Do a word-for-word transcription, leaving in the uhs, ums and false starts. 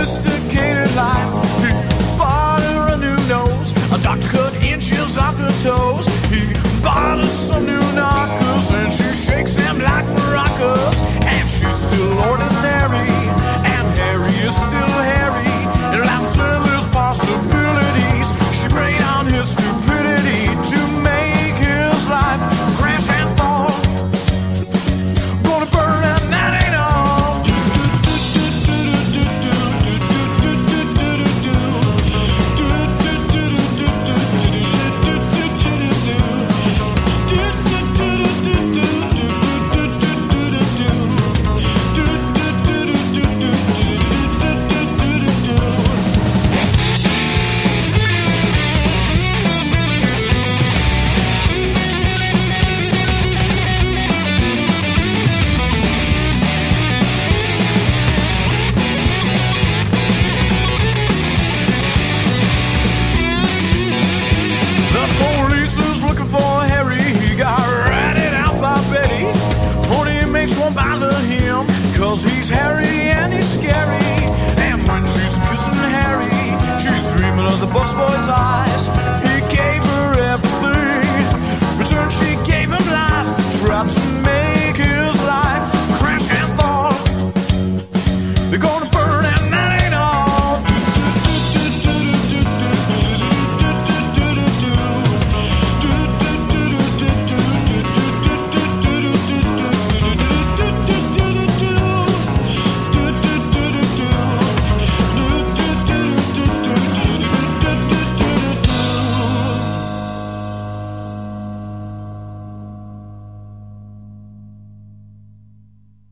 sophisticated life. He bought her a new nose, a doctor cut inches off her toes. He bought her some new knockers, and she shakes them like maracas. And she's still ordinary, and Harry is still Harry. And after there's possibilities, she preyed on his stupidity to make his life crash and fall. Gonna burn and that ain't all. Looking for Harry, he got ratted out by Betty. Pony mates won't bother him, cause he's Harry and he's scary. And when she's kissing Harry, she's dreaming of the busboy's eyes.